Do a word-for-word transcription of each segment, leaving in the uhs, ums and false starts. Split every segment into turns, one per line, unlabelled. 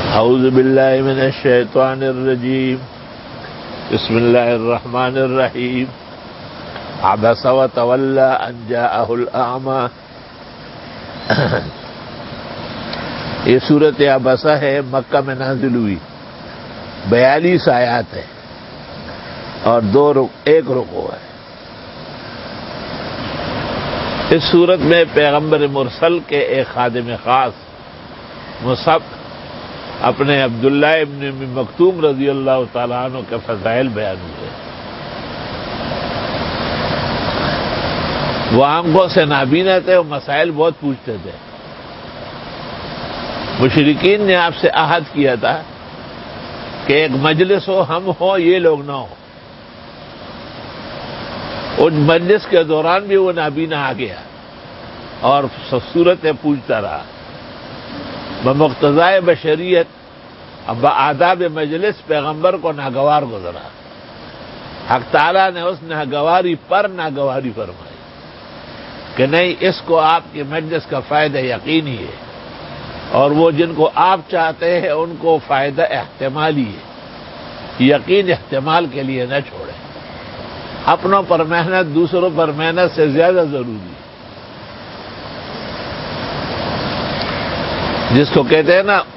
اعوذ باللہ من الشیطان الرجیم بسم اللہ الرحمن الرحیم عبس وتولی ان جاءہ الاعمی. یہ سورت عبسہ ہے، مکہ میں نازل ہوئی، بیالیس آیات ہے اور دو رک ایک رکوع ہے. اس سورت میں پیغمبر مرسل کے ایک خادم خاص مصعب اپنے عبداللہ ابن ام مکتوم رضی اللہ تعالیٰ عنہ کے فضائل بیان ہوئے. وہ آنکھوں سے نابینا تھے، وہ مسائل بہت پوچھتے تھے. مشرکین نے آپ سے عہد کیا تھا کہ ایک مجلس ہو، ہم ہو، یہ لوگ نہ ہو. اس مجلس کے دوران بھی وہ نابینا آ گیا اور صورتیں پوچھتا رہا. بمقتضائے بشریت اب آداب مجلس پیغمبر کو ناگوار گزرا. حق تعالیٰ نے اس ناگواری پر ناگواری فرمائی کہ نہیں، اس کو آپ کی مجلس کا فائدہ یقینی ہے، اور وہ جن کو آپ چاہتے ہیں ان کو فائدہ احتمالی ہے. یقین احتمال کے لیے نہ چھوڑیں. اپنوں پر محنت دوسروں پر محنت سے زیادہ ضروری ہے. جس کو کہتے ہیں نا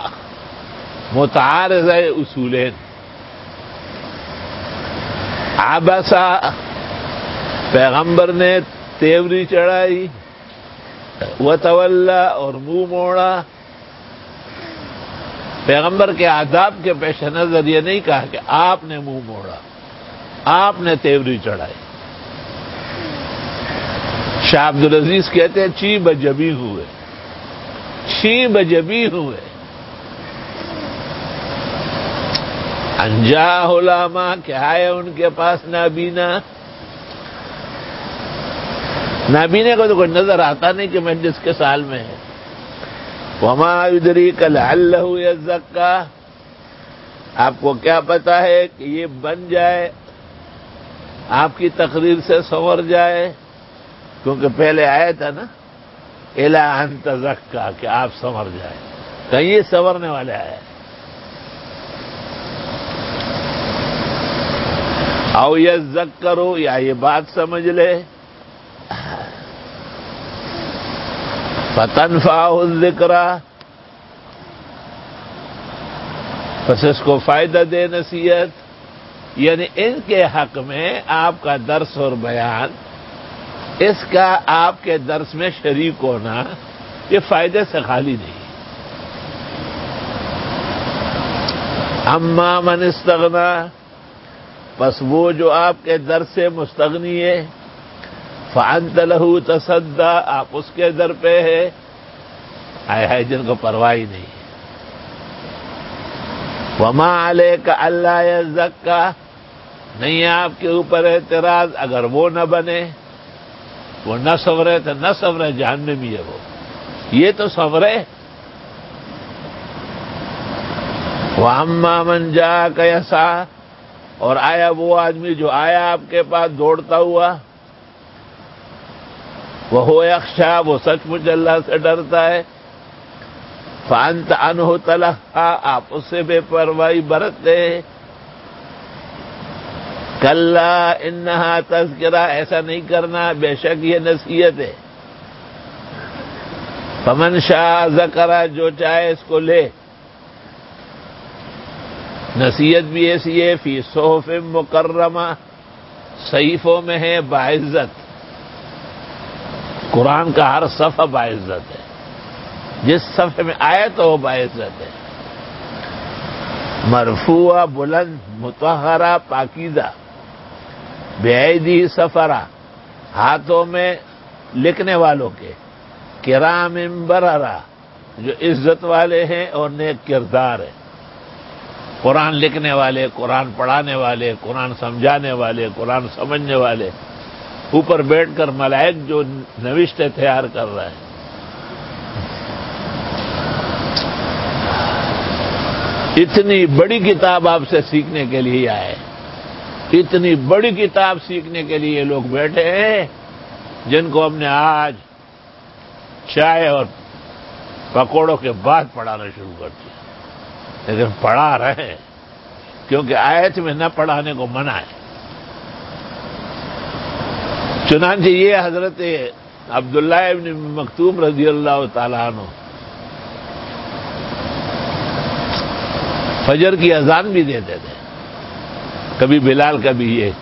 متعارضہ اصولین. عبسہ پیغمبر نے تیوری چڑھائی، وتولی اور منہ موڑا. پیغمبر کے آداب کے پیش نظر یہ نہیں کہا کہ آپ نے منہ موڑا، آپ نے تیوری چڑھائی. شاہ عبدالعزیز کہتے ہیں چی بجبی ہوئے، چی بجبی ہوئے. انجا علماء کیا ہے ان کے پاس نابینا. نابینے کو تو کوئی نظر آتا نہیں کہ مجلس کے سال میں ہے. وما یدریک لعلہ یزکا، آپ کو کیا پتا ہے کہ یہ بن جائے، آپ کی تقریر سے سنور جائے. کیونکہ پہلے آیا تھا نا الا ان تزکا کہ آپ سنور جائے، کہیں یہ سنورنے والے آئے. او یذکرو، یا یہ بات سمجھ لے، فتنفعہ الذکرہ، پس اس کو فائدہ دے نصیحت. یعنی ان کے حق میں آپ کا درس اور بیان، اس کا آپ کے درس میں شریک ہونا، یہ فائدے سے خالی نہیں. اما من استغنا، پس وہ جو آپ کے درس سے مستغنی ہے، فانت لہ تصدی، آپ اس کے در پہ ہے. آئے ہے جن کو پرواہ ہی نہیں. وما علیک الا یزکا، نہیں آپ کے اوپر اعتراض اگر وہ نہ بنے، وہ نہ سنورے تو نہ سنورے، جہنمی ہے وہ. یہ تو سنورے. واما من جاءک یسعی، اور آیا وہ آدمی جو آیا آپ کے پاس دوڑتا ہوا، وہ یخشی، وہ سچ مچ اللہ سے ڈرتا ہے. فانت عنہ تلہی، آپ اس سے بے پرواہی برتتے. کلا انہا تذکرہ، ایسا نہیں کرنا، بے شک یہ نصیحت ہے. فمن شاء ذکرہ، جو چاہے اس کو لے. نصیحت بھی ایسی ہے، فی صحف مکرمہ، صحیفوں میں ہے باعزت. قرآن کا ہر صفحہ باعزت ہے، جس صفحے میں آئے تو وہ باعزت ہے. مرفوعہ، بلند، مطہرہ، پاکیزہ. بِأَيْدِی سفرہ، ہاتھوں میں لکھنے والوں کے. کرام بررہ، جو عزت والے ہیں اور نیک کردار ہیں. قرآن لکھنے والے، قرآن پڑھانے والے، قرآن سمجھانے والے، قرآن سمجھنے والے. اوپر بیٹھ کر ملائک جو نوشتے تیار کر رہے ہیں. اتنی بڑی کتاب آپ سے سیکھنے کے لیے آئے، اتنی بڑی کتاب سیکھنے کے لیے لوگ بیٹھے ہیں جن کو ہم نے آج چائے اور پکوڑوں کے بعد پڑھانا شروع کر دیا. لیکن پڑھا رہے ہیں، کیونکہ آیت میں نہ پڑھانے کو منع ہے۔ چنانچہ یہ حضرت عبداللہ ابن مکتوم رضی اللہ تعالیٰ عنہ فجر کی اذان بھی دیتے تھے، کبھی بلال کبھی یہ،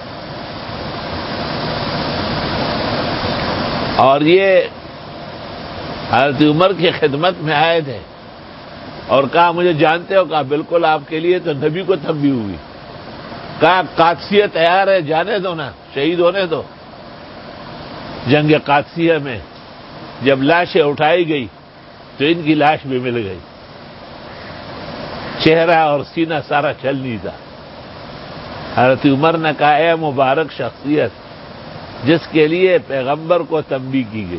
اور یہ حضرت عمر کی خدمت میں آئے تھے اور کہا مجھے جانتے ہو؟ کہا بالکل، آپ کے لیے تو نبی کو تنبیہ ہوئی۔ کہا قادسیہ تیار ہے، جانے دو نا، شہید ہونے دو۔ جنگ قادسیہ میں جب لاشیں اٹھائی گئی تو ان کی لاش بھی مل گئی، چہرہ اور سینہ سارا چل نہیں تھا۔ حضرت عمر نے کہا اے مبارک شخصیت جس کے لیے پیغمبر کو تنبیہ کی گئی۔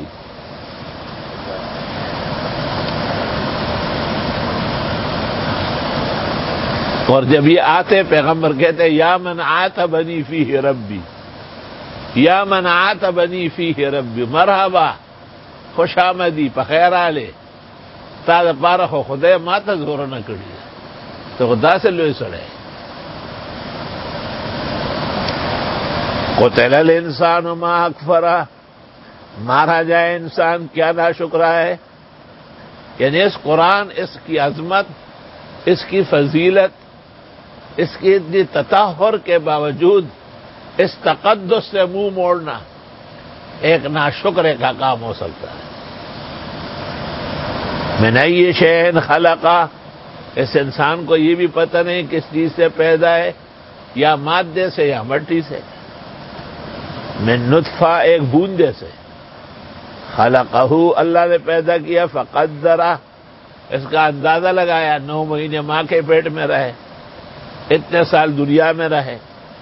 اور جب یہ آتے پیغمبر کہتے یا من عاتبنی فیہ ربی، یا من عاتبنی فیہ ربی، مرحبا، خوش آمدی، بخیر آلے، تا د پاره خو خدای ما ته زور نه کړی ته خدا سے لوی سړی۔ قتل الانسان ما اکفرہ، مارا جائے انسان کیا ناشکرا ہے۔ یعنی اس قرآن، اس کی عظمت، اس کی فضیلت، اس کی اتنی تطہر کے باوجود اس تقدس سے منہ موڑنا ایک ناشکرے کا کام ہو سکتا ہے۔ من ای شیء خلقہ، اس انسان کو یہ بھی پتہ نہیں کس چیز سے پیدا ہے، یا مادے سے یا مٹی سے۔ من نطفہ، ایک بوندے سے، خلقہ، اللہ نے پیدا کیا، فقدرہ، اس کا اندازہ لگایا، نو مہینے ماں کے پیٹ میں رہے، اتنے سال دنیا میں رہے۔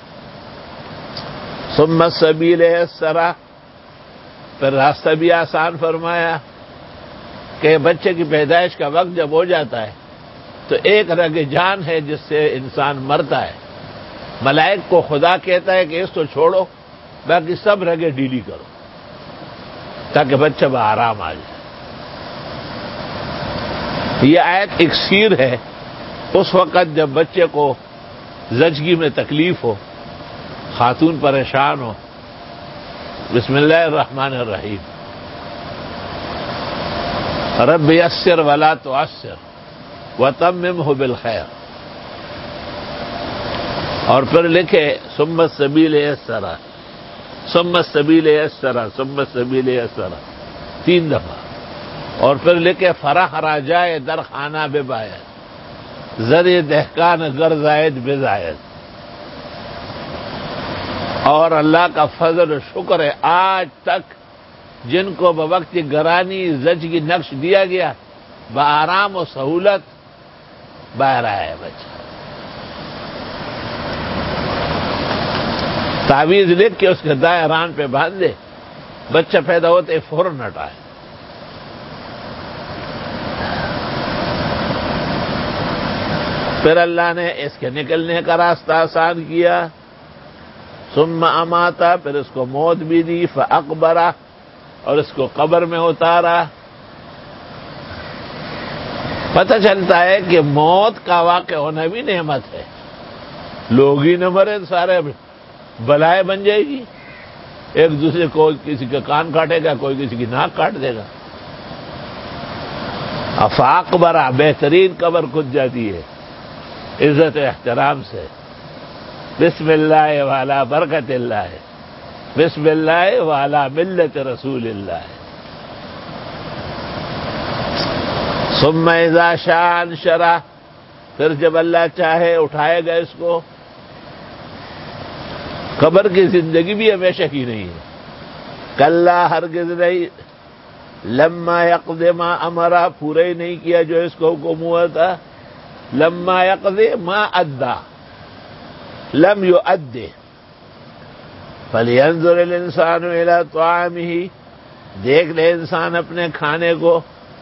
ثم السبیل یسرہ، پھر راستہ بھی آسان فرمایا کہ بچے کی پیدائش کا وقت جب ہو جاتا ہے تو ایک رگ جان ہے جس سے انسان مرتا ہے، ملائک کو خدا کہتا ہے کہ اس کو چھوڑو، باقی سب رگیں ڈیلی کرو تاکہ بچہ بآرام آ جائے۔ یہ آیت اکسیر ہے اس وقت جب بچے کو زچگی میں تکلیف ہو، خاتون پریشان ہو۔ بسم اللہ الرحمن الرحیم، رب یسر ولا تعسر وتممہ بالخیر، اور پھر لکھے ثم السبیل یسرہ، ثم السبیل یسرہ، ثم السبیل یسرہ، تین دفعہ، اور پھر لکھے فرح راجائے در خانہ بے باید، زر دہقان گر زائد بے زائد۔ اور اللہ کا فضل و شکر ہے آج تک جن کو بوقت گرانی زچگی نقش دیا گیا بآرام و سہولت باہر آیا ہے بچہ۔ تعویذ لکھ کے اس کے دائیں ران پہ باندھ دے، بچہ پیدا ہوتے فوراً ہٹائے۔ پھر اللہ نے اس کے نکلنے کا راستہ آسان کیا۔ ثم اماتا، پھر اس کو موت بھی دی، فاقبرہ، اور اس کو قبر میں اتارا۔ پتہ چلتا ہے کہ موت کا واقع ہونا بھی نعمت ہے، لوگ ہی نہ مرے سارے بلائے بن جائے گی، ایک دوسرے کو کسی کا کان کاٹے گا، کوئی کسی کی ناک کاٹ دے گا۔ فاقبرہ، بہترین قبر کھد جاتی ہے عزت و احترام سے، بسم اللہ والا برکت اللہ ہے، بسم اللہ والا ملت رسول اللہ ہے۔ ثم اذا شاء انشرہ، پھر جب اللہ چاہے اٹھائے گا اس کو۔ قبر کی زندگی بھی ہمیشہ کی نہیں ہے، کلا ہرگز نہیں، لما یقض ما امرہ، پورا ہی نہیں کیا جو اس کو حکم ہوا تھا، لما یقض ما ادا، لم یؤد، فلینظر الانسان الی طعامہ، دیکھ لے انسان اپنے کھانے کو،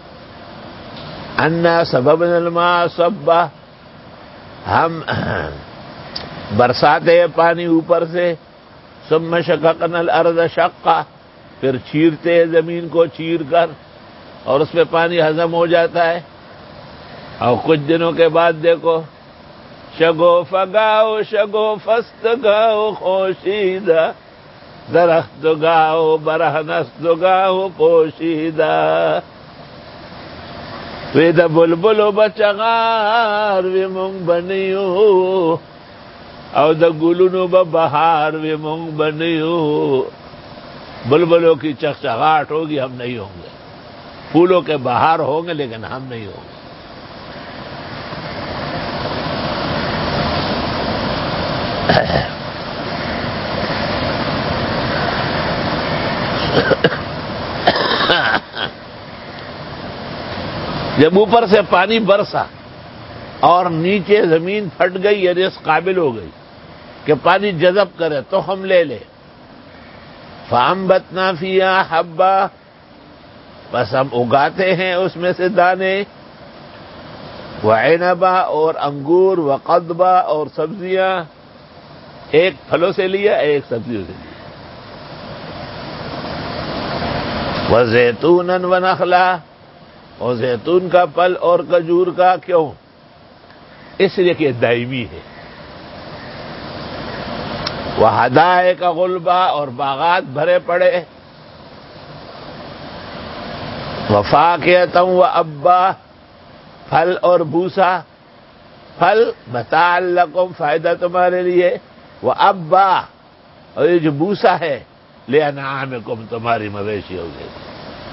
انا سببنا الماء صبا، ہم برساتے ہیں پانی اوپر سے، ثم شققنا الارض شقا، پھر چیرتے ہیں زمین کو چیر کر اور اس میں پانی ہضم ہو جاتا ہے، اور کچھ دنوں کے بعد دیکھو شگوف گاؤ شگوفست گاؤ خوشیدہ درخت گاؤ برہنست گاؤ پوشیدہ وی دا بلبلو بچغار وی مونگ بنیو او دا گلونو ببہار وی مونگ بنیو. بلبلوں کی چغچغاہٹ ہوگی ہم نہیں ہوں گے، پھولوں کے بہار ہوں گے لیکن ہم نہیں ہوں گے. جب اوپر سے پانی برسا اور نیچے زمین پھٹ گئی یعنی اس قابل ہو گئی کہ پانی جذب کرے تو ہم لے لے. فَأَنبَتْنَا فِيهَا حَبًّا، بس ہم اگاتے ہیں اس میں سے دانے. وَعِنَبًا، اور انگور. وَقَضْبًا، اور سبزیاں. ایک پھلوں سے لیا ایک سبزیوں سے لیا. وَزَيْتُونًا وَنَخْلًا، اور زیتون کا پھل اور کھجور کا. کیوں؟ اس لیے کہ دائمی ہے. وَحَدَائِقَ غُلْبًا، اور باغات بھرے پڑے. وَفَاكِهَةً وَأَبًّا، پھل اور بوسا. پھل متاع لکم، فائدہ تمہارے لیے. وَأَبًّا، اور یہ جو بوسا ہے لِأَنْعَامِكُمْ، تمہاری مویشیوں کے لیے.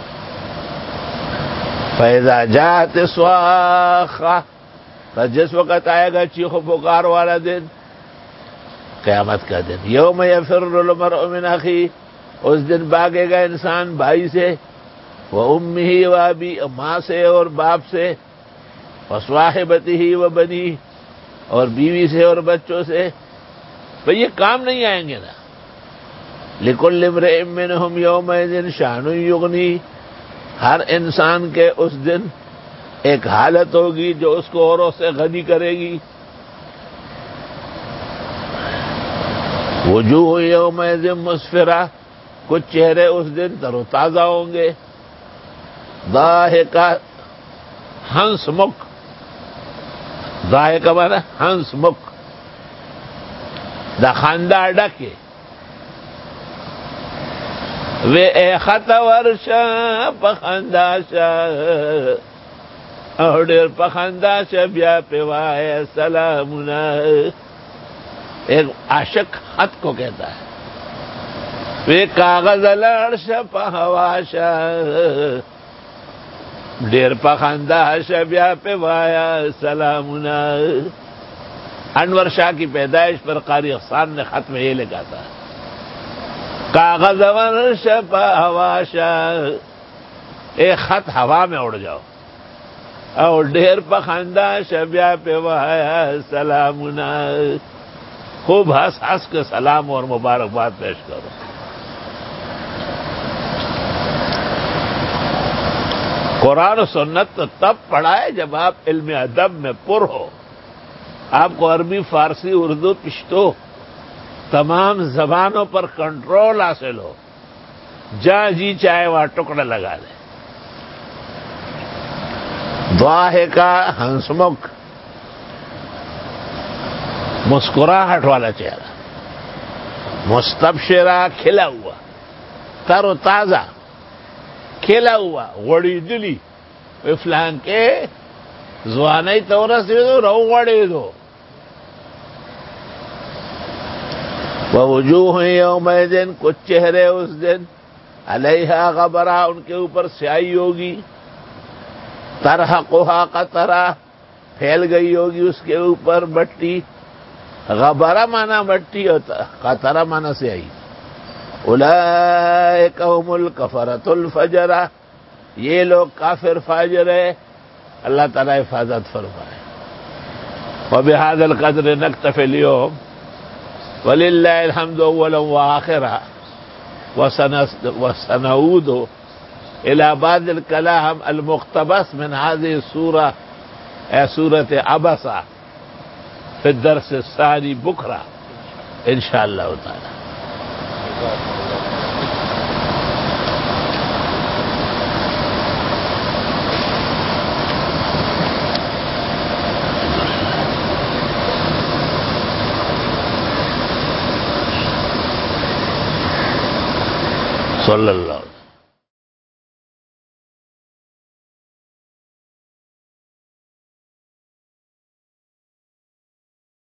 فَإِذَا جَاءَتِ الصَّاخَّةُ، تو جس وقت آئے گا چیخ و پکار والا دن، قیامت کا دن. یوم یفر المرء من اخیہ، اس دن بھاگے گا انسان بھائی سے. وامہ وابی، ماں سے اور باپ سے. وصاحبتہ وبنیہ، اور بیوی سے اور بچوں سے. تو یہ کام نہیں آئیں گے نا. لکل امرئ منہم یومئذ شأن یغنیہ، ہر انسان کے اس دن ایک حالت ہوگی جو اس کو اوروں سے غنی کرے گی. وجوہ یومئذ مسفرہ، کچھ چہرے اس دن تر و تازہ ہوں گے. ضاحکہ، ہنس مکھ. ضاحکہ مانا ہنس مکھ، دا خندہ ڈکے. وے اے خط ورشا پخنداشا، اور ڈیر پخنداشا بیا پیوائے سلامنا. ایک عاشق خط کو کہتا ہے. وے کاغذ لڑشا پہواشا، ڈیر پخنداشا بیا پیوایا سلامنا. انور شاہ کی پیدائش پر قاری احسان نے خط میں یہ لکھا تھا، کاغذ ورش پہواشا، ایک خط ہوا میں اڑ جاؤ. اور ڈھیر پخنداشا بیا پیوایا سلامنا، خوب ہنس ہنس کے سلام اور مبارکباد پیش کرو. قرآن و سنت تو تب پڑھائے جب آپ علم ادب میں پر ہو. آپ کو عربی، فارسی، اردو، پشتو تمام زبانوں پر کنٹرول حاصل ہو. جہاں جی چاہے وہاں ٹکڑا لگا دے. ضاحکہ، ہنسمکھ، مسکراہٹ والا چہرہ. مستبشرہ، کھلا ہوا، تر و تازہ، کھلا ہوا، غڑی دلی. فلان کے زوانئی تورس دو رو غڑی دو. ووجوہ یومئذ، کچھ چہرے اس دن علیہا غبرہ، ان کے اوپر سیاہی ہوگی. ترحقہا قطرہ، پھیل گئی ہوگی اس کے اوپر مٹی. غبرہ مانا مٹی ہوتا، قطرہ مانا سیاہی. اولئک هم الکفرۃ الفجرہ، یہ لوگ کافر فاجر ہے. اللہ تعالیٰ حفاظت فرمائے. وبہذا القدر نکتفی اليوم، وللہ الحمد اولا وآخرا، وسنعود الى بعض الكلام المقتبس من هذه السورة، اے سورۃ عبسہ، في الدرس الثاني بكرة ان شاء اللہ تعالی. صلی اللہ علیہ وسلم.